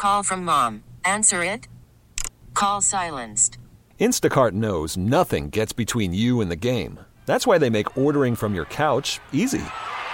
Call from mom. Answer it. Call silenced. Instacart knows nothing gets between you and the game. That's why they make ordering from your couch easy.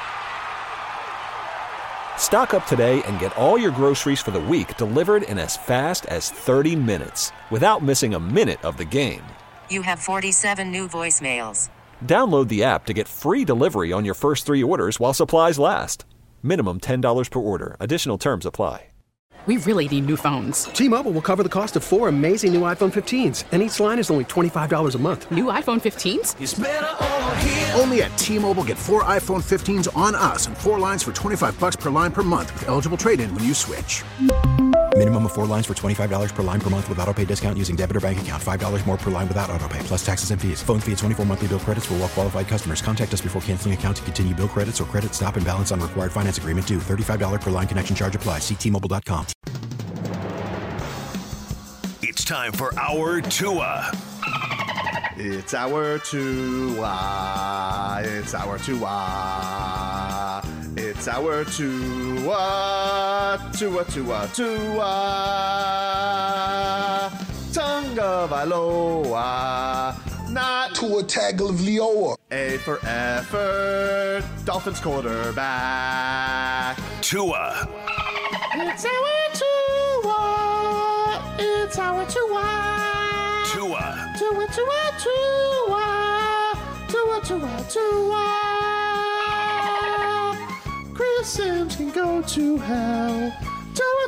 Stock up today and get all your groceries for the week delivered in as fast as 30 minutes without missing a minute of the game. You have 47 new voicemails. Download the app to get free delivery on your first 3 orders while supplies last. Minimum $10 per order. Additional terms apply. We really need new phones. T-Mobile will cover the cost of 4 amazing new iPhone 15s, and each line is only $25 a month. New iPhone 15s? It's better over here. Only at T-Mobile, get 4 iPhone 15s on us and 4 lines for $25 per line per month with eligible trade-in when you switch. Minimum of 4 lines for $25 per line per month with autopay discount using debit or bank account. $5 more per line without autopay, plus taxes and fees. Phone fee at 24 monthly bill credits for well-qualified customers. Contact us before canceling account to continue bill credits or credit stop and balance on required finance agreement due. $35 per line connection charge applies. See T-Mobile.com. It's time for Our Tua. It's our Tua. It's our Tua. It's our Tua. Tua, Tua, Tua. Tonga Valoa. Not Tua Tagovailoa. A for effort. Dolphins quarterback. Tua. It's our Tua. It's our Tua. Tua. Tua, Tua, Tua. Tua, Tua, Tua. Chris Sims can go to hell. Tua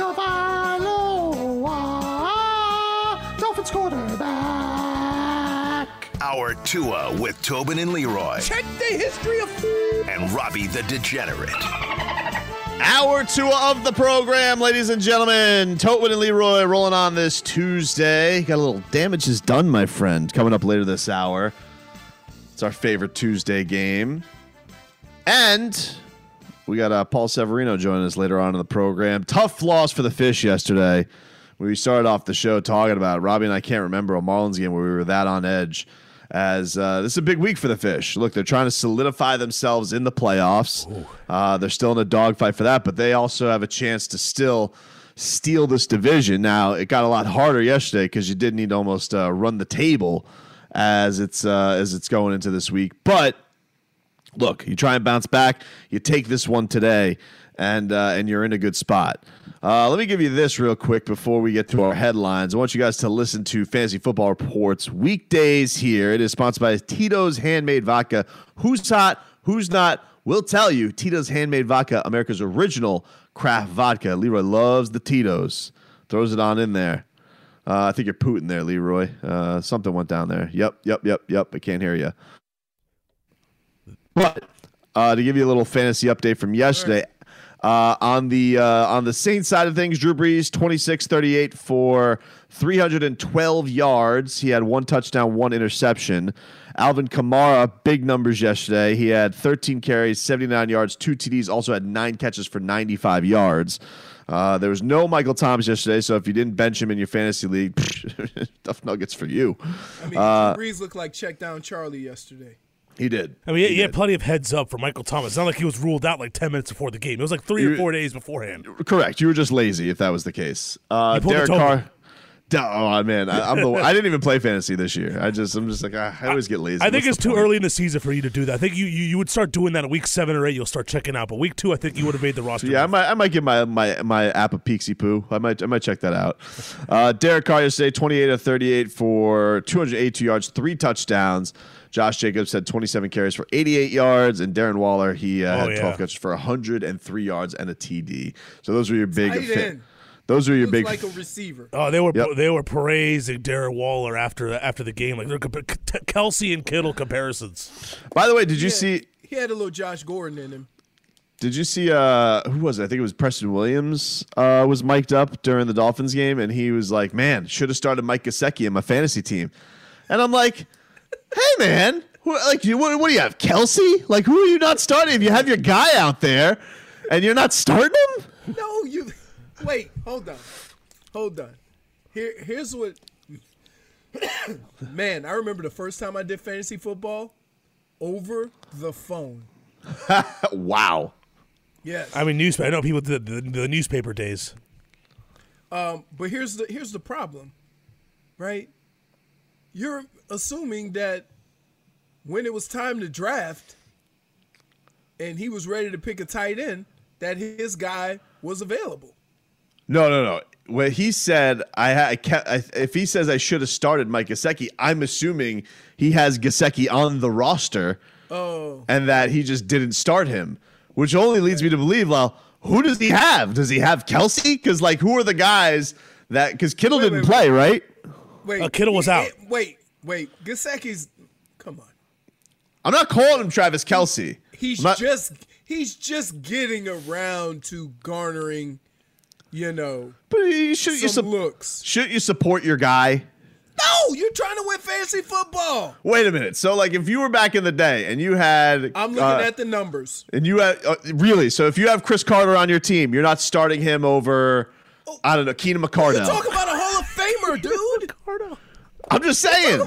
Tagovailoa. Dolphins quarterback. Our Tua with Tobin and Leroy. Check the history of food. And Robbie the Degenerate. Hour 2 of the program, ladies and gentlemen. Tobin and Leroy rolling on this Tuesday. Got a little damage is done, my friend, coming up later this hour. It's our favorite Tuesday game. And we got Paul Severino joining us later on in the program. Tough loss for the Fish yesterday. We started off the show talking about it. Robbie and I can't remember a Marlins game where we were that on edge. As this is a big week for the Fish. Look, they're trying to solidify themselves in the playoffs. They're still in a dogfight for that, but they also have a chance to still steal this division. Now, it got a lot harder yesterday because you did need to almost run the table as it's going into this week. But look, you try and bounce back. You take this one today, and you're in a good spot. Let me give you this real quick before we get to our headlines. I want you guys to listen to Fantasy Football Reports weekdays here. It is sponsored by Tito's Handmade Vodka. Who's hot? Who's not? We'll tell you. Tito's Handmade Vodka, America's original craft vodka. Leroy loves the Tito's. Throws it on in there. I think you're pooting there, Leroy. Something went down there. Yep. I can't hear you. But to give you a little fantasy update from yesterday, on the Saints side of things, Drew Brees, 26-38 for 312 yards. He had 1 touchdown, 1 interception. Alvin Kamara, big numbers yesterday. He had 13 carries, 79 yards, 2 TDs, also had 9 catches for 95 yards. There was no Michael Thomas yesterday, so if you didn't bench him in your fantasy league, tough nuggets for you. I mean, Brees looked like check down Charlie yesterday. He did. I mean, he had plenty of heads up for Michael Thomas. It's not like he was ruled out like 10 minutes before the game. It was like 3 or 4 days beforehand. Correct. You were just lazy if that was the case. Derek Carr. Oh man, I didn't even play fantasy this year. I'm just like I always get lazy. I think it's too early in the season for you to do that. I think you would start doing that in week 7 or 8. You'll start checking out, but week 2, I think you would have made the roster. Yeah, I might give my app a peeksy poo. I might check that out. Derek Carr yesterday, 28-38 for 282 yards, 3 touchdowns. Josh Jacobs had 27 carries for 88 yards, and Darren Waller had 12 catches for 103 yards and a TD. So those were your big. Those are your big, like a receiver. Oh, they were praising Darren Waller after the game, like they're Kelsey and Kittle comparisons. By the way, did you see? He had a little Josh Gordon in him. Did you see? Who was it? I think it was Preston Williams. Was mic'd up during the Dolphins game, and he was like, "Man, should have started Mike Gesicki in my fantasy team." And I'm like, "Hey, man, what do you have? Kelsey? Like, who are you not starting? If you have your guy out there, and you're not starting him? No, you." Wait, hold on. Here's what. Man, I remember the first time I did fantasy football over the phone. Wow. Yes. I mean, newspaper. I know people did the newspaper days. But here's the problem, right? You're assuming that when it was time to draft and he was ready to pick a tight end, that his guy was available. No. When he said if he says I should have started Mike Gesicki, I'm assuming he has Gesicki on the roster, and that he just didn't start him, which only leads me to believe, well, who does he have? Does he have Kelsey? Because who are the guys that? Because Kittle didn't play, right? Wait, Kittle was out. Wait. Gesicki's. Come on. I'm not calling him Travis Kelsey. He's just getting around to garnering, But looks. Shouldn't you support your guy? No, you're trying to win fantasy football. Wait a minute. So, if you were back in the day and you had, I'm looking at the numbers. And you had really. So, if you have Chris Carter on your team, you're not starting him over, I don't know, Keenan McCardell. You're talking about a Hall of Famer, dude. I'm just saying.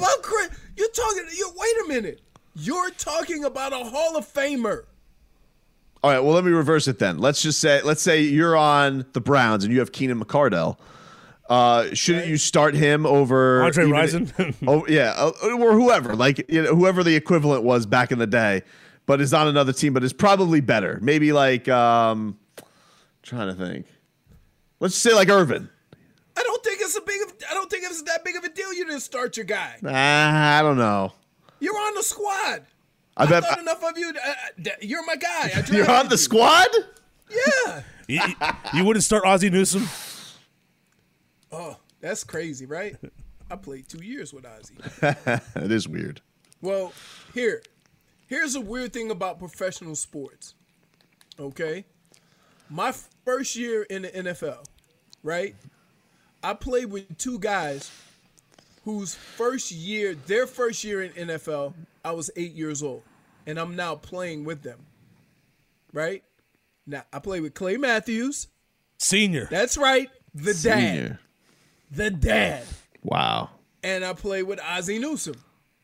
Wait a minute. You're talking about a Hall of Famer. All right, well, let me reverse it then. Let's say you're on the Browns and you have Keenan McCardell. Shouldn't you start him over Andre Rison? Or whoever, whoever the equivalent was back in the day, but is on another team, but is probably better. Maybe trying to think. Let's say Irvin. I don't think it's that big of a deal. You didn't start your guy. I don't know. You're on the squad. I thought enough of you. You're my guy. You're on the squad? Yeah. You wouldn't start Ozzie Newsome? Oh, that's crazy, right? I played 2 years with Ozzie. It is weird. Well, here's a weird thing about professional sports. Okay? My first year in the NFL, right? I played with two guys whose their first year in NFL, I was 8 years old, and I'm now playing with them, right? Now, I played with Clay Matthews. Senior. That's right, the dad. The dad. Wow. And I played with Ozzie Newsome.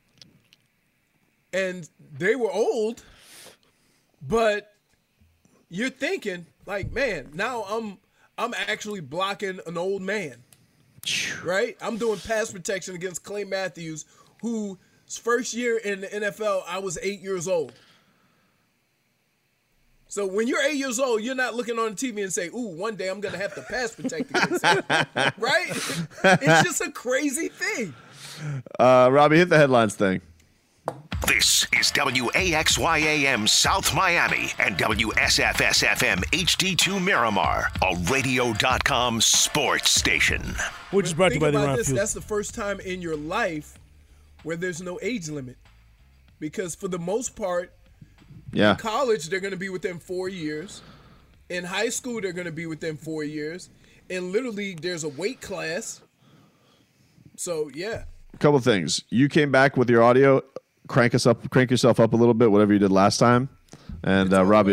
And they were old, but you're thinking, man, now I'm actually blocking an old man. Right? I'm doing pass protection against Clay Matthews, whose first year in the NFL, I was 8 years old. So when you're 8 years old, you're not looking on TV and say, ooh, one day I'm going to have to pass protect against him. Right? It's just a crazy thing. Robbie, hit the headlines thing. This is WAXYAM South Miami and WSFS-FM HD2 Miramar, a radio.com sports station. Which is brought to you by the Ron Fuel. That's the first time in your life where there's no age limit. Because for the most part, in college, they're going to be within 4 years. In high school, they're going to be within 4 years. In Little League, there's a weight class. So, yeah. A couple things. You came back with your audio. Crank yourself up a little bit, whatever you did last time. And Robbie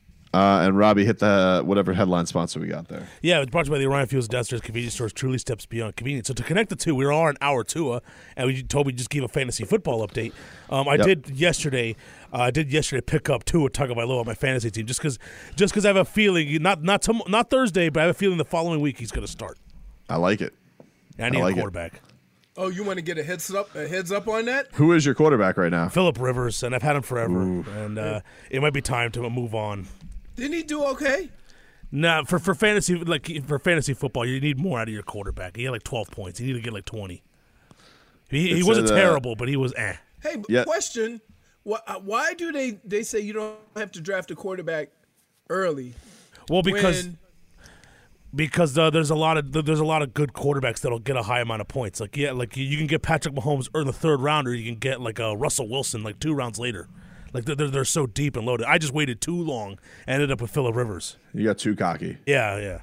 hit the whatever headline sponsor we got there. Yeah, it's brought to you by the Orion Fuels Downstairs Convenience Stores, truly steps beyond convenience. So to connect the two, we are on hour Tua, and we told me just give a fantasy football update. I did yesterday pick up Tua Tagovailoa on my fantasy team just because I have a feeling not Thursday, but I have a feeling the following week he's going to start. I like it. I need a quarterback. Oh, you want to get a heads up on that? Who is your quarterback right now? Phillip Rivers, and I've had him forever. Ooh. And it might be time to move on. Didn't he do okay? Nah, for fantasy football, you need more out of your quarterback. He had 12 points. He needed to get 20. He wasn't terrible, but he was eh. Hey, question: why do they say you don't have to draft a quarterback early? Well, because there's a lot of good quarterbacks that'll get a high amount of points. You can get Patrick Mahomes in the third round, or you can get a Russell Wilson 2 rounds later. They're so deep and loaded. I just waited too long and ended up with Phillip Rivers. You got too cocky. Yeah.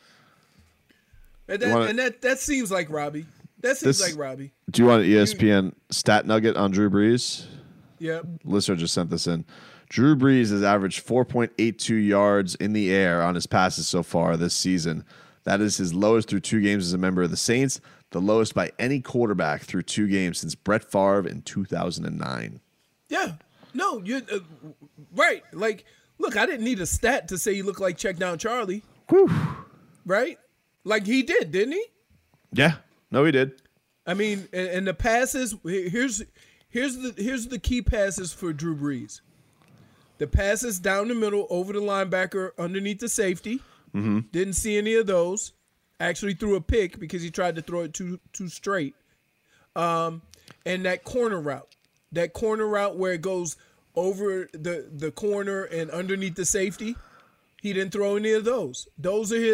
And that seems like Robbie. That seems like Robbie. Do you want an ESPN stat nugget on Drew Brees? Yep. Listener just sent this in. Drew Brees has averaged 4.82 yards in the air on his passes so far this season. That is his lowest through 2 games as a member of the Saints, the lowest by any quarterback through 2 games since Brett Favre in 2009. Yeah. No, you're right. Look, I didn't need a stat to say you look like Check Down Charlie. Whew. Right? Like he did, didn't he? Yeah. No, he did. I mean, and the passes. Here's the key passes for Drew Brees. The passes down the middle, over the linebacker, underneath the safety. Mm-hmm. Didn't see any of those. Actually threw a pick because he tried to throw it too straight. And that corner route. That corner route where it goes over the corner and underneath the safety. He didn't throw any of those. Those are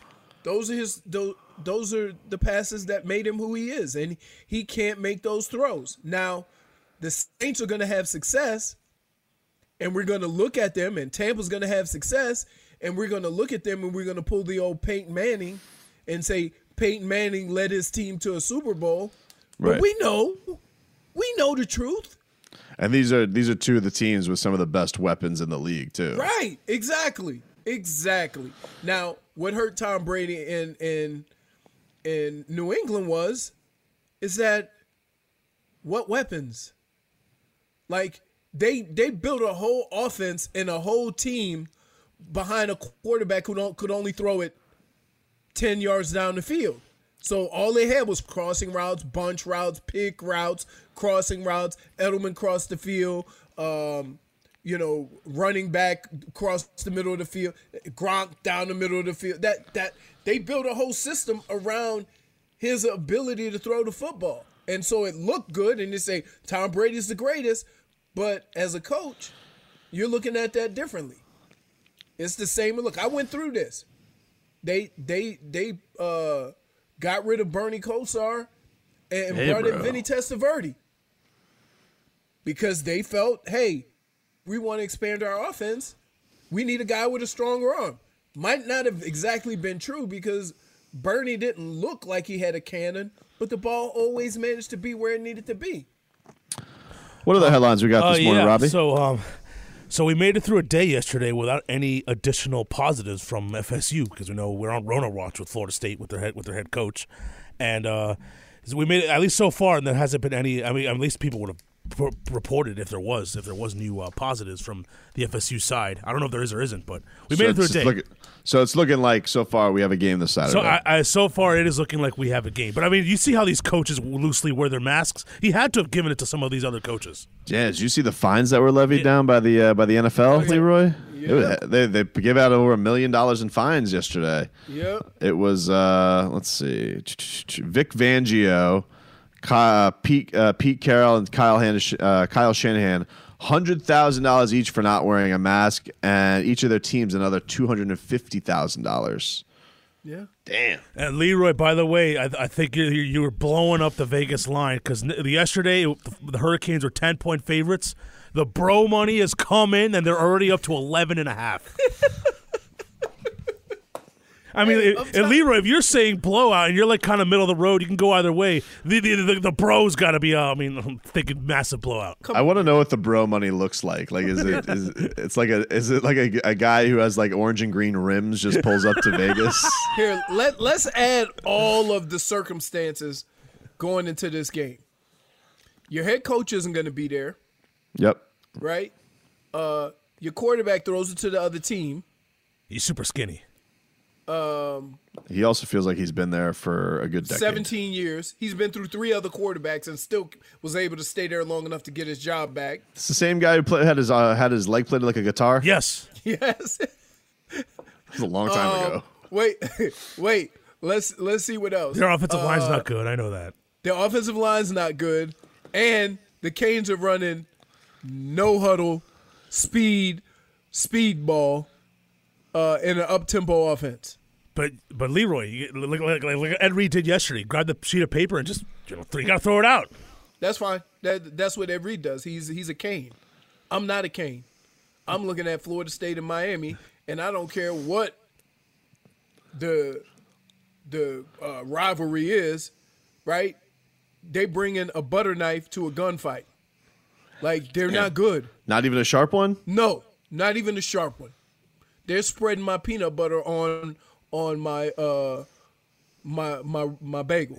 the passes that made him who he is. And he can't make those throws. Now, the Saints are going to have success. And we're going to look at them, and Tampa's going to have success, and we're going to look at them, and we're going to pull the old Peyton Manning and say Peyton Manning led his team to a Super Bowl. Right. But we know the truth. And these are two of the teams with some of the best weapons in the league too. Right, exactly. Now, what hurt Tom Brady in New England is that what weapons? Like, They built a whole offense and a whole team behind a quarterback who could only throw it 10 yards down the field. So all they had was crossing routes, bunch routes, pick routes, crossing routes. Edelman crossed the field. Running back across the middle of the field. Gronk down the middle of the field. That they built a whole system around his ability to throw the football, and so it looked good. And they say Tom Brady's the greatest. But as a coach, you're looking at that differently. It's the same look. I went through this. They got rid of Bernie Kosar and brought in Vinny Testaverde because they felt, hey, we want to expand our offense. We need a guy with a stronger arm. Might not have exactly been true because Bernie didn't look like he had a cannon, but the ball always managed to be where it needed to be. What are the headlines we got this morning, Robbie? So we made it through a day yesterday without any additional positives from FSU because we know we're on Rona watch with Florida State with their head coach, and we made it at least so far, and there hasn't been any. I mean, at least people would have reported if there was new positives from the FSU side. I don't know if there is or isn't, but we made it through a day. So it's looking like so far we have a game this Saturday. So so far it is looking like we have a game. But I mean, you see how these coaches loosely wear their masks? He had to have given it to some of these other coaches. Yeah, did you see the fines that were levied down by the NFL, Leroy? Yeah. They gave out over $1 million in fines yesterday. Yep. It was let's see, Vic Fangio, Pete Carroll, and Kyle Shanahan. $100,000 each for not wearing a mask, and each of their teams another $250,000. Yeah. Damn. And Leroy, by the way, I think you were blowing up the Vegas line because yesterday the Hurricanes were 10-point favorites. The bro money has come in, and they're already up to 11.5. I mean, Leroy, if you're saying blowout and you're like kind of middle of the road, you can go either way. The bro's got to be. I'm thinking massive blowout. I want to know what the bro money looks like. Like, is it like a guy who has like orange and green rims just pulls up to Vegas? Here, let's add all of the circumstances going into this game. Your head coach isn't going to be there. Yep. Right. Your quarterback throws it to the other team. He's super skinny. He also feels like he's been there for a good decade. 17 years. He's been through 3 other quarterbacks and still was able to stay there long enough to get his job back. It's the same guy who had his leg played like a guitar? Yes. Yes. It was a long time ago. Wait. Let's see what else. Their offensive line's not good. I know that. Their offensive line's not good. And the Canes are running no huddle, speed ball. In an up-tempo offense. But Leroy, like Ed Reed did yesterday, grab the sheet of paper and just you got to throw it out. That's fine. That's what Ed Reed does. He's a Cane. I'm not a Cane. I'm looking at Florida State and Miami, and I don't care what the rivalry is, right? They bring in a butter knife to a gunfight. Like, they're not good. Not even a sharp one? No, not even a sharp one. They're spreading my peanut butter on my my bagel.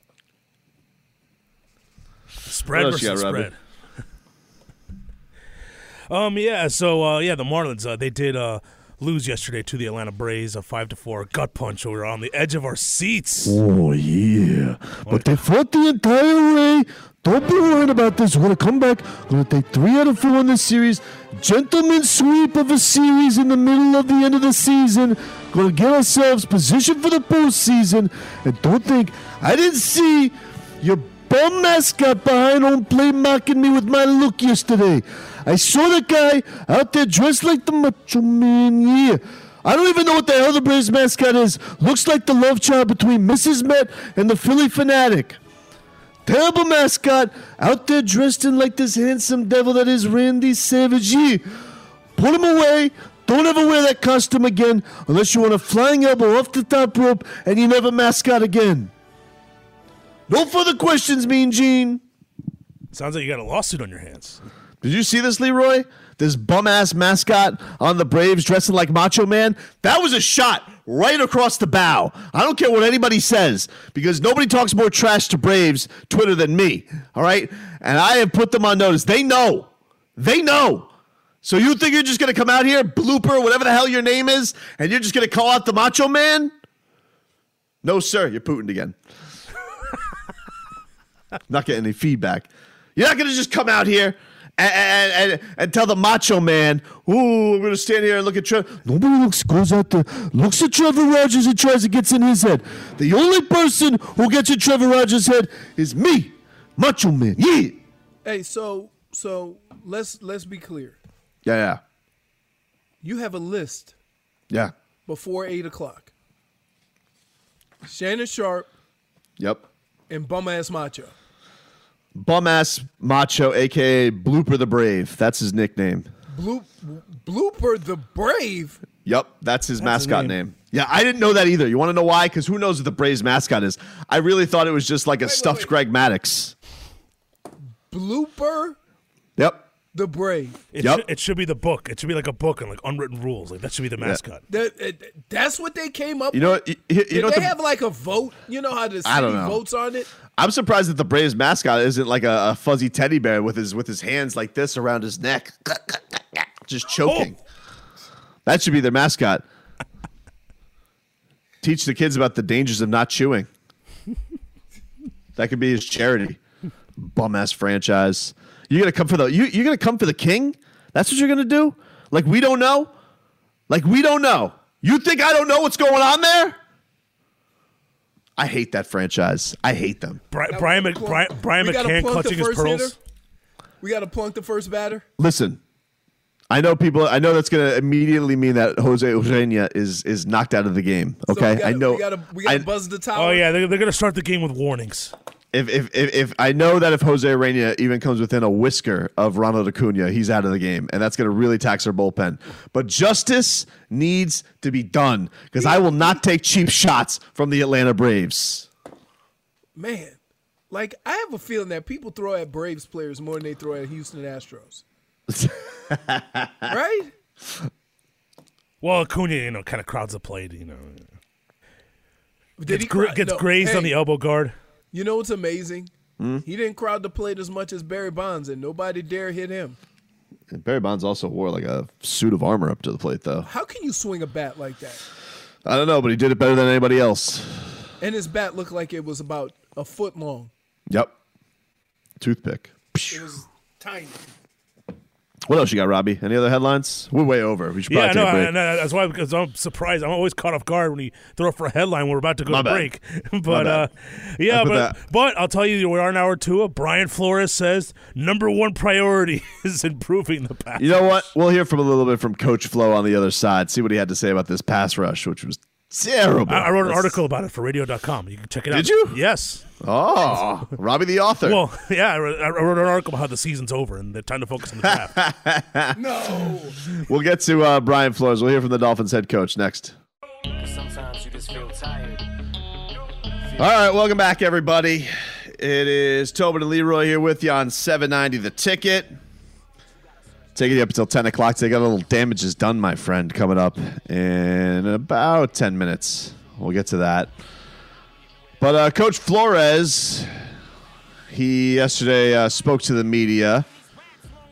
Spread versus spread. Yeah. So the Marlins they did lose yesterday to the Atlanta Braves, a 5-4 gut punch. We were on the edge of our seats. Oh, yeah. But they fought the entire way. Don't be worried about this. We're going to come back. We're going to take 3 out of 4 in this series. Gentleman's sweep of a series in the middle of the end of the season. Going to get ourselves positioned for the postseason. And don't think, I didn't see your bum mascot behind home plate mocking me with my look yesterday. I saw the guy out there dressed like the Macho Man. Yeah. I don't even know what the hell the Braves mascot is. Looks like the love child between Mrs. Met and the Philly Fanatic. Terrible mascot out there dressed in like this handsome devil that is Randy Savage. Yeah. Put him away. Don't ever wear that costume again unless you want a flying elbow off the top rope and you never mascot again. No further questions, Mean Gene. Sounds like you got a lawsuit on your hands. Did you see this, Leroy? This bum-ass mascot on the Braves dressing like Macho Man? That was a shot right across the bow. I don't care what anybody says because nobody talks more trash to Braves Twitter than me, all right? And I have put them on notice. They know. They know. So you think you're just going to come out here, Blooper, whatever the hell your name is, and you're just going to call out the Macho Man? No, sir. You're Putin again. Not getting any feedback. You're not going to just come out here and tell the Macho Man, ooh, I'm going to stand here and look at Trevor. Nobody goes out there, looks at Trevor Rogers and tries to get in his head. The only person who gets in Trevor Rogers' head is me, Macho Man. Yeah. Hey, so let's be clear. Yeah. You have a list. Yeah. Before 8 o'clock. Shannon Sharpe. Yep. And bum-ass Macho. Bum-ass Macho, a.k.a. Blooper the Brave. That's his nickname. Blooper the Brave? Yep, that's his mascot name. Yeah, I didn't know that either. You want to know why? Because who knows what the Braves mascot is? I really thought it was just like a stuffed Greg Maddux. Blooper? Yep. The Brave. It should be the book. It should be like a book and like unwritten rules. Like that should be the mascot. That's what they came up with. You know they have like a vote? You know how the city votes on it? I'm surprised that the Braves mascot isn't like a fuzzy teddy bear with his hands like this around his neck, just choking. That should be their mascot. Teach the kids about the dangers of not chewing. That could be his charity. Bum ass franchise. You're gonna come for you're gonna come for the king? That's what you're gonna do? Like we don't know? Like we don't know. You think I don't know what's going on there? I hate that franchise. I hate them. Brian McCann clutching his pearls. Hitter. We got to plunk the first batter. Listen, I know that's going to immediately mean that Jose Urena is knocked out of the game. Okay, so we got to buzz the tower. Oh yeah, they're going to start the game with warnings. If I know that if Jose Urena even comes within a whisker of Ronald Acuna, he's out of the game, and that's going to really tax our bullpen. But justice needs to be done because I will not take cheap shots from the Atlanta Braves. Man, like I have a feeling that people throw at Braves players more than they throw at Houston Astros. Right? Well, Acuna, kind of crowds the plate, Gets grazed on the elbow guard. You know what's amazing? He didn't crowd the plate as much as Barry Bonds, and nobody dare hit him. And Barry Bonds also wore like a suit of armor up to the plate, though. How can you swing a bat like that? I don't know, but he did it better than anybody else. And his bat looked like it was about a foot long. Yep. Toothpick. It was tiny. What else you got, Robbie? Any other headlines? We're way over. We should probably take a break. That's why, because I'm surprised. I'm always caught off guard when you throw up for a headline when we're about to go to break. But but I'll tell you, we are in hour 2. Brian Flores says number one priority is improving the pass. You know what? We'll hear from a little bit from Coach Flo on the other side. See what he had to say about this pass rush, which was terrible. I wrote an article about it for radio.com. You can check it out. Did you? Yes. Oh, Robbie the author. Well, yeah, I wrote an article about how the season's over and they're time to focus on the draft. No. We'll get to Brian Flores. We'll hear from the Dolphins head coach next. Sometimes you just feel tired. All right, welcome back, everybody. It is Tobin and Leroy here with you on 790 The Ticket. Taking you up until 10 o'clock. They got a little damages done, my friend, coming up in about 10 minutes. We'll get to that. But Coach Flores, he yesterday spoke to the media,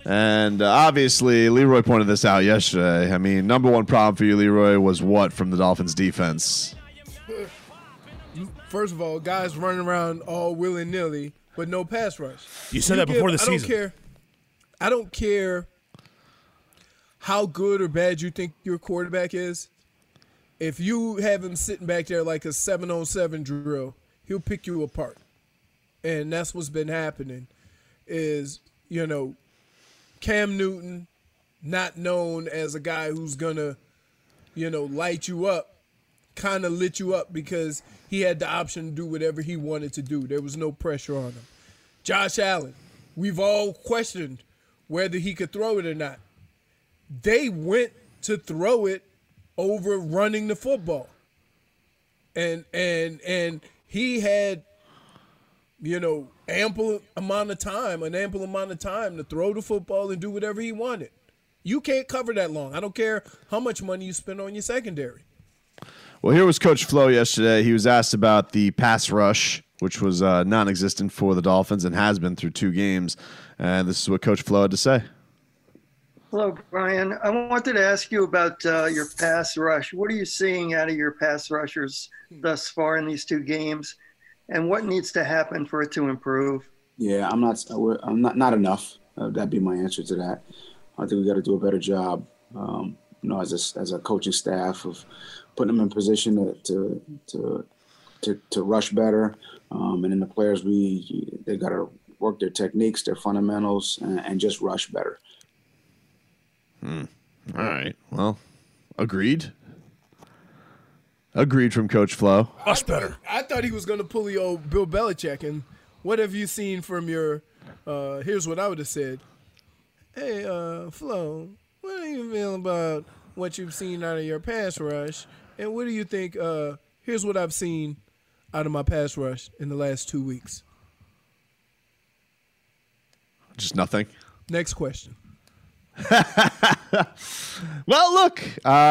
And obviously, Leroy pointed this out yesterday. I mean, number one problem for you, Leroy, was what from the Dolphins' defense? First of all, guys running around all willy-nilly, but no pass rush. You said that before the season. I don't care how good or bad you think your quarterback is. If you have him sitting back there like a 7-on-7 drill, he'll pick you apart. And that's what's been happening is, Cam Newton, not known as a guy who's going to, light you up, kind of lit you up because he had the option to do whatever he wanted to do. There was no pressure on him. Josh Allen, we've all questioned whether he could throw it or not. They went to throw it over running the football. And he had, ample amount of time to throw the football and do whatever he wanted. You can't cover that long. I don't care how much money you spend on your secondary. Well, here was Coach Flo yesterday. He was asked about the pass rush, which was non-existent for the Dolphins and has been through 2 games. And this is what Coach Flo had to say. Hello, Brian. I wanted to ask you about your pass rush. What are you seeing out of your pass rushers thus far in these 2 games? And what needs to happen for it to improve? Yeah, I'm not enough. That'd be my answer to that. I think we got to do a better job, as a coaching staff of putting them in position to rush better. And then the players, they got to work their techniques, their fundamentals, and just rush better. All right. Well, agreed. Agreed from Coach Flo. Much better. I thought he was going to pull the old Bill Belichick. And what have you seen from your here's what I would have said. Hey, Flo, what do you feel about what you've seen out of your pass rush? And what do you think? Here's what I've seen out of my pass rush in the last 2 weeks. Just nothing. Next question. Well, look,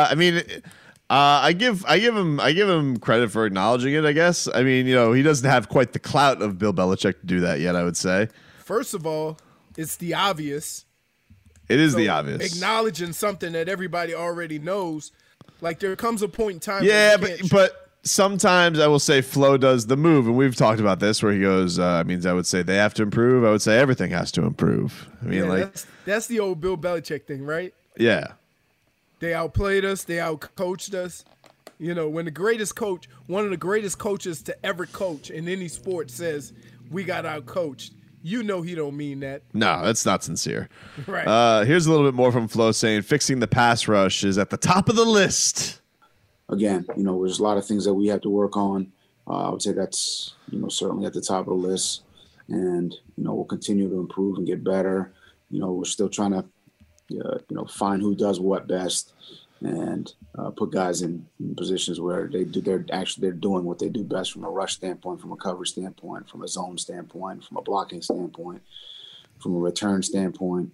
I give him credit for acknowledging it, I guess. I mean, he doesn't have quite the clout of Bill Belichick to do that yet, I would say. First of all, it's the obvious. It is the obvious. Acknowledging something that everybody already knows. Like, there comes a point in time. Yeah, but sometimes I will say Flo does the move, and we've talked about this, where he goes, I would say they have to improve. I would say everything has to improve. That's the old Bill Belichick thing, right? Yeah. They outplayed us. They outcoached us. When one of the greatest coaches to ever coach in any sport says we got outcoached, he don't mean that. No, that's not sincere. Right. Here's a little bit more from Flo saying fixing the pass rush is at the top of the list. Again, there's a lot of things that we have to work on. I would say that's, certainly at the top of the list. And, we'll continue to improve and get better. We're still trying to find who does what best and put guys in positions where they're doing what they do best from a rush standpoint, from a coverage standpoint, from a zone standpoint, from a blocking standpoint, from a return standpoint.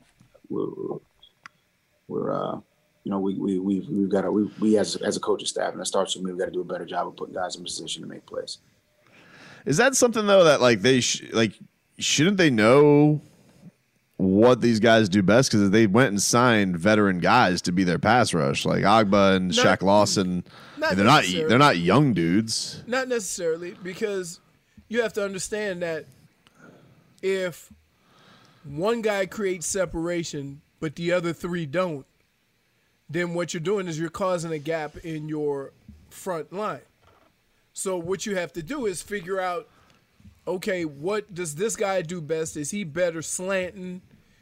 We've got to as a coaching staff, and it starts with me. We've got to do a better job of putting guys in position to make plays. Is that something though that shouldn't they know what these guys do best? Because they went and signed veteran guys to be their pass rush, like Agba and Shaq Lawson. They're not young dudes. Not necessarily, because you have to understand that if one guy creates separation but the other 3 don't, then what you're doing is you're causing a gap in your front line. So what you have to do is figure out, okay, what does this guy do best? Is he better slanting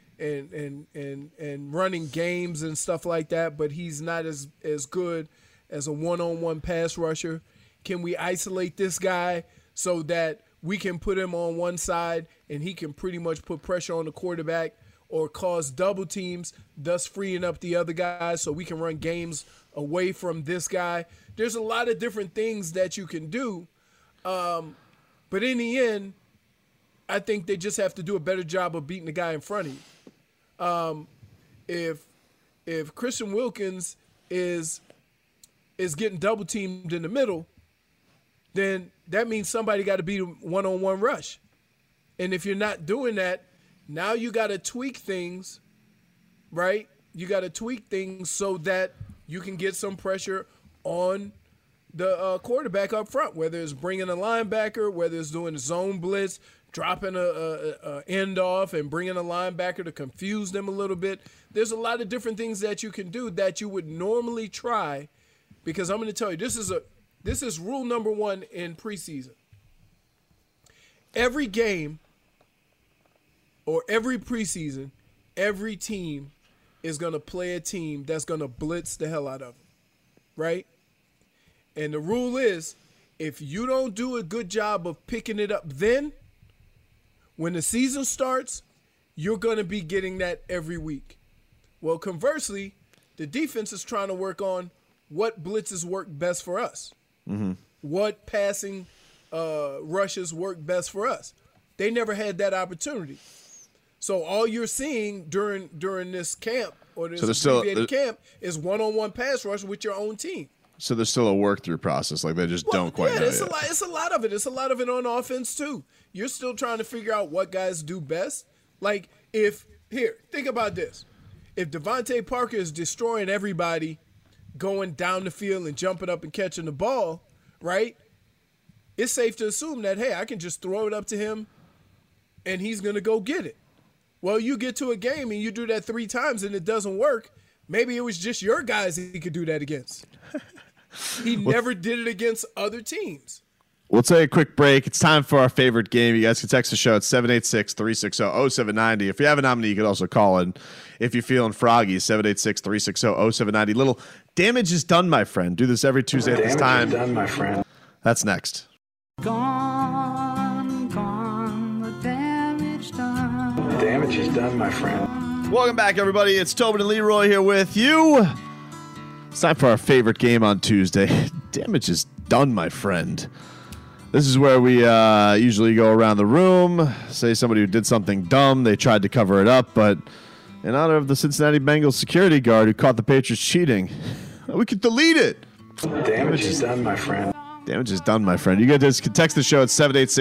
and running games and stuff like that, but he's not as good as a one-on-one pass rusher? Can we isolate this guy so that we can put him on one side and he can pretty much put pressure on the quarterback or cause double teams, thus freeing up the other guys so we can run games away from this guy? There's a lot of different things that you can do. But in the end, I think they just have to do a better job of beating the guy in front of you. If Christian Wilkins is getting double teamed in the middle, then that means somebody got to beat a one-on-one rush. And if you're not doing that, Now you got to tweak things, right? You got to tweak things so that you can get some pressure on the quarterback up front, whether it's bringing a linebacker, whether it's doing a zone blitz, dropping a end off and bringing a linebacker to confuse them a little bit. There's a lot of different things that you can do that you would normally try, because I'm going to tell you, this is rule number 1 in preseason. Every game or every preseason, every team is going to play a team that's going to blitz the hell out of them, right? And the rule is, if you don't do a good job of picking it up then, when the season starts, you're going to be getting that every week. Well, conversely, the defense is trying to work on what blitzes work best for us. Mm-hmm. What passing rushes work best for us. They never had that opportunity. So all you're seeing during this camp or this abbreviated camp is one-on-one pass rush with your own team. So there's still a work-through process. Like, they just don't quite know it's yet. It's a lot of it. It's a lot of it on offense, too. You're still trying to figure out what guys do best. Like, think about this. If Devontae Parker is destroying everybody, going down the field and jumping up and catching the ball, right, it's safe to assume that, hey, I can just throw it up to him and he's going to go get it. Well, you get to a game and you do that 3 times and it doesn't work. Maybe it was just your guys he could do that against. He never did it against other teams. We'll take a quick break. It's time for our favorite game. You guys can text the show at 786-360-0790. If you have a nominee, you could also call in. If you're feeling froggy, 786-360-0790. Little damage is done, my friend. Do this every Tuesday at this time. Damage is done, my friend. That's next. Gone, the damage done. The damage is done, my friend. Welcome back, everybody. It's Tobin and Leroy here with you. It's time for our favorite game on Tuesday. Damage is done, my friend. This is where we usually go around the room, say somebody who did something dumb, they tried to cover it up, but in honor of the Cincinnati Bengals security guard who caught the Patriots cheating, we could delete it. Damage is done, my friend. Damage is done, my friend. You guys can text the show at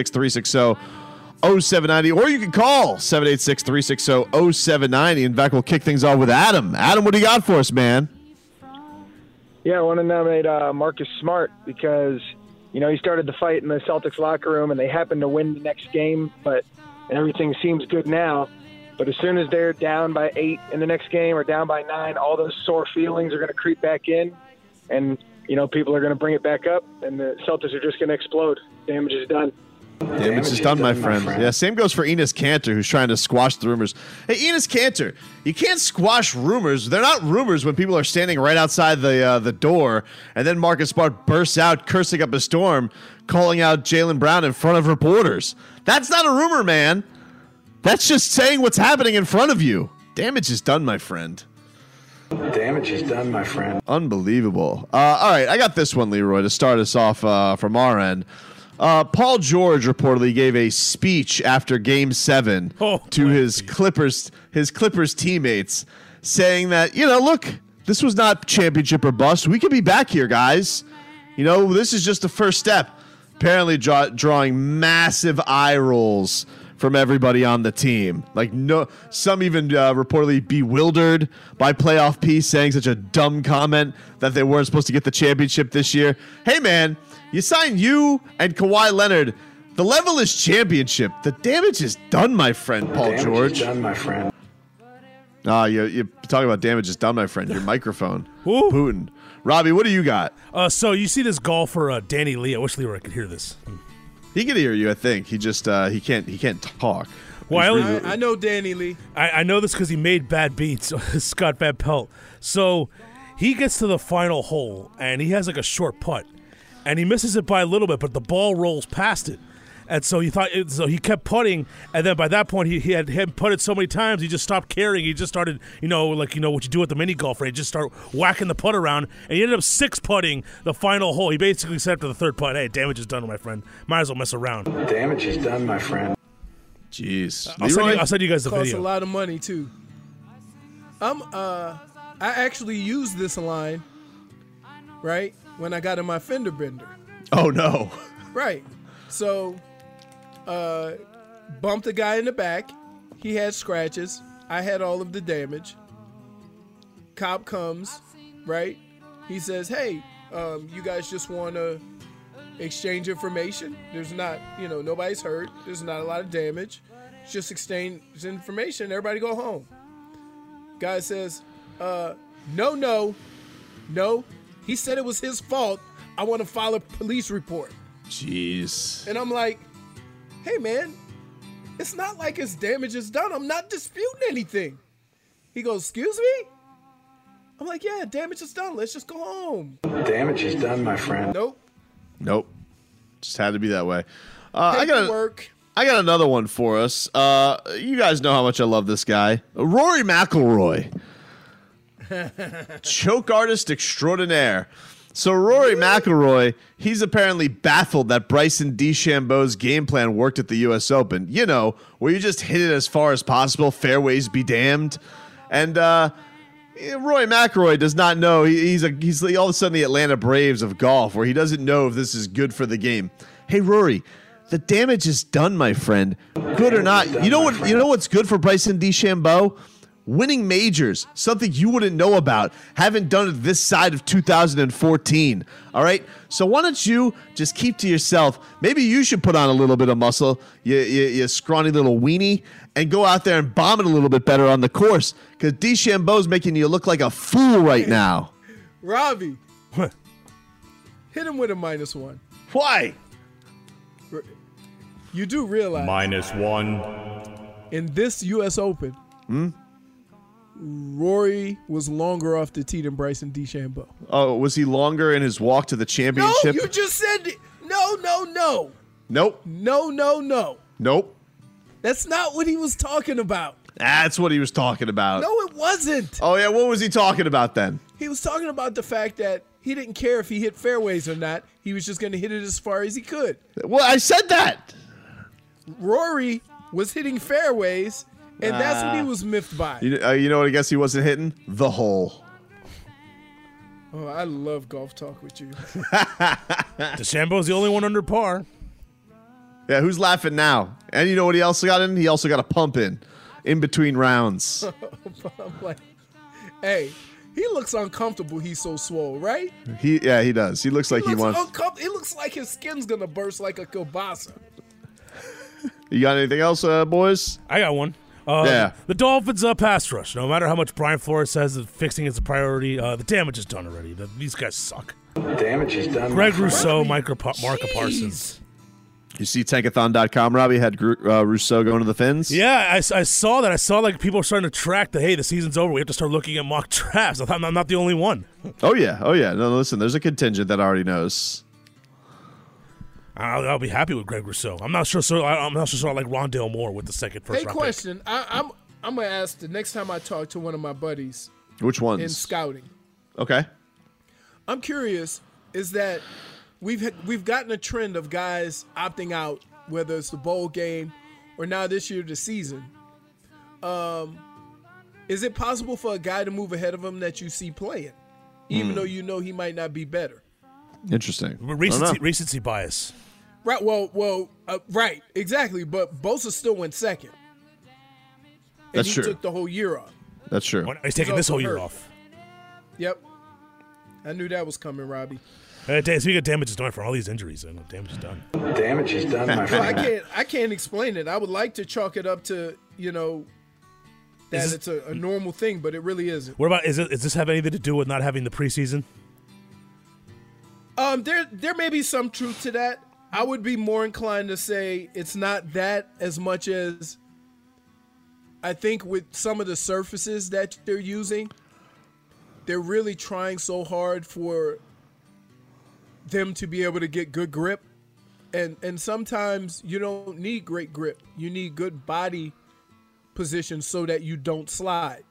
786-360-0790, or you can call 786-360-0790. In fact, we'll kick things off with Adam. Adam, what do you got for us, man? Yeah, I want to nominate Marcus Smart because, you know, he started the fight in the Celtics locker room and they happened to win the next game, but everything seems good now. But as soon as they're down by 8 in the next game or down by 9, all those sore feelings are going to creep back in and, you know, people are going to bring it back up and the Celtics are just going to explode. Damage is done. Damage is done, my friend. Yeah, same goes for Enes Kanter, who's trying to squash the rumors. Hey, Enes Kanter, you can't squash rumors. They're not rumors when people are standing right outside the door, and then Marcus Smart bursts out, cursing up a storm, calling out Jaylen Brown in front of reporters. That's not a rumor, man. That's just saying what's happening in front of you. Damage is done, my friend. Damage is done, my friend. Unbelievable. All right, I got this one, Leroy, to start us off from our end. Paul George reportedly gave a speech after Game 7 to his Clippers teammates, saying that, you know, look, this was not championship or bust. We could be back here, guys. You know, this is just the first step. Apparently drawing massive eye rolls from everybody on the team. Like, no, some even reportedly bewildered by Playoff P saying such a dumb comment that they weren't supposed to get the championship this year. Hey, man. You signed you and Kawhi Leonard. The level is championship. The damage is done, my friend, Paul George. Damage is done, my friend. You're talking about damage is done, my friend. Your microphone. Putin. Robbie, what do you got? So you see this golfer, Danny Lee. I wish Leroy could hear this. He can hear you, I think. He just he can't talk. Well, I know Danny Lee. I know this because he made bad beats, Scott Van Pelt. So he gets to the final hole, and he has like a short putt. And he misses it by a little bit, but the ball rolls past it. And so he kept putting, and then by that point he had putted so many times he just stopped caring. He just started, what you do at the mini golf, right? Just start whacking the putt around, and he ended up 6-putting the final hole. He basically said after the third putt, "Hey, damage is done, my friend. Might as well mess around." Damage is done, my friend. Jeez, I'll send you guys the Costs video. A lot of money too. I actually used this line, right? When I got in my fender bender. Oh, no. Right. So, bumped the guy in the back. He had scratches. I had all of the damage. Cop comes, right? He says, hey, you guys just want to exchange information? There's not, nobody's hurt. There's not a lot of damage. Just exchange information. Everybody go home. Guy says, no. He said it was his fault. I want to file a police report. Jeez. And I'm like, hey, man, it's not like his damage is done. I'm not disputing anything. He goes, excuse me? I'm like, yeah, damage is done. Let's just go home. Damage is done, my friend. Nope. Just had to be that way. I got another one for us. You guys know how much I love this guy. Rory McIlroy. Choke artist extraordinaire. So Rory McIlroy, he's apparently baffled that Bryson DeChambeau's game plan worked at the U.S. Open. Where you just hit it as far as possible, fairways be damned. And Rory McIlroy does not know. He's all of a sudden the Atlanta Braves of golf, where he doesn't know if this is good for the game. Hey, Rory, the damage is done, my friend. Good or not. You know what's good for Bryson DeChambeau? Winning majors, something you wouldn't know about. Haven't done it this side of 2014. All right? So why don't you just keep to yourself? Maybe you should put on a little bit of muscle, you scrawny little weenie, and go out there and bomb it a little bit better on the course, because DeChambeau's making you look like a fool right now. Robbie. Hit him with a -1. Why? You do realize -1 in this U.S. Open, Rory was longer off the tee than Bryson DeChambeau. Oh, was he longer in his walk to the championship? No, you just said no. Nope. No. Nope. That's not what he was talking about. That's what he was talking about. No, it wasn't. Oh, yeah, what was he talking about then? He was talking about the fact that he didn't care if he hit fairways or not. He was just going to hit it as far as he could. Well, I said that. Rory was hitting fairways, and that's what he was miffed by. You know what I guess he wasn't hitting? The hole. Oh, I love golf talk with you. DeChambeau's the only one under par. Yeah, who's laughing now? And you know what he also got in? He also got a pump in between rounds. I'm like, hey, he looks uncomfortable. He's so swole, right? He does. He looks like he wants. It looks like his skin's gonna burst like a kielbasa. You got anything else, boys? I got one. Yeah. The Dolphins pass rush. No matter how much Brian Flores says that fixing is a priority, the damage is done already. These guys suck. Damage is done. Greg Rousseau, Marco Parsons. You see Tankathon.com, Robbie, had Rousseau going to the Fins? Yeah, I saw that. I saw like people are starting to track the season's over. We have to start looking at mock drafts. I'm not the only one. Oh, yeah. No, listen, there's a contingent that already knows. I'll be happy with Greg Rousseau. I'm not sure. I'm not sure. I like Rondale Moore with the first round question. I'm gonna ask the next time I talk to one of my buddies. Which ones? In scouting. Okay. I'm curious. Is that we've gotten a trend of guys opting out, whether it's the bowl game or now this year the season. Is it possible for a guy to move ahead of him that you see playing, even though you know he might not be better? Interesting. Recency bias. Right. Well. Right. Exactly. But Bosa still went second. And That's true. He took the whole year off. That's true. He's taking this whole year off. Yep. I knew that was coming, Robbie. Speaking of damage is done for all these injuries, damage is done. Damage is done, my friend. I can't explain it. I would like to chalk it up to that it's a normal thing, but it really isn't. What about does this have anything to do with not having the preseason? There may be some truth to that. I would be more inclined to say it's not that as much as I think with some of the surfaces that they're using, they're really trying so hard for them to be able to get good grip. And sometimes you don't need great grip. You need good body position so that you don't slide.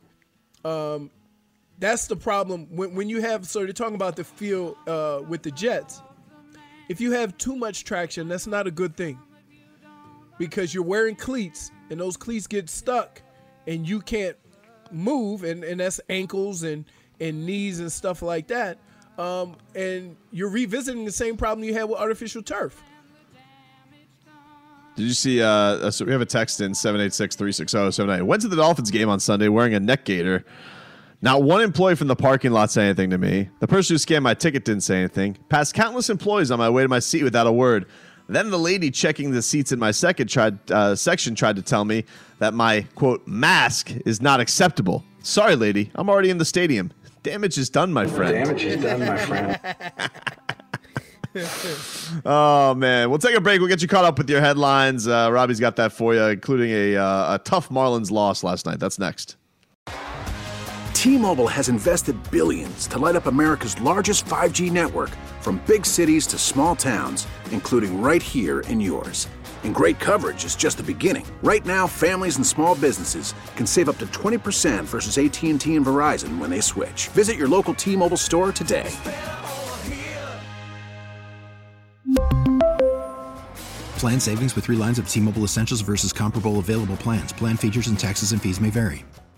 That's the problem when you have. So they're talking about the field with the Jets. If you have too much traction, that's not a good thing, because you're wearing cleats and those cleats get stuck and you can't move, and that's ankles and knees and stuff like that. And you're revisiting the same problem you had with artificial turf. Did you see? So we have a text in 786-360-79. Went to the Dolphins game on Sunday wearing a neck gaiter. Not one employee from the parking lot said anything to me. The person who scanned my ticket didn't say anything. Passed countless employees on my way to my seat without a word. Then the lady checking the seats in my section tried to tell me that my, quote, mask is not acceptable. Sorry, lady. I'm already in the stadium. Damage is done, my friend. Damage is done, my friend. Oh, man. We'll take a break. We'll get you caught up with your headlines. Robbie's got that for you, including a tough Marlins loss last night. That's next. T-Mobile has invested billions to light up America's largest 5G network, from big cities to small towns, including right here in yours. And great coverage is just the beginning. Right now, families and small businesses can save up to 20% versus AT&T and Verizon when they switch. Visit your local T-Mobile store today. Plan savings with 3 lines of T-Mobile Essentials versus comparable available plans. Plan features and taxes and fees may vary.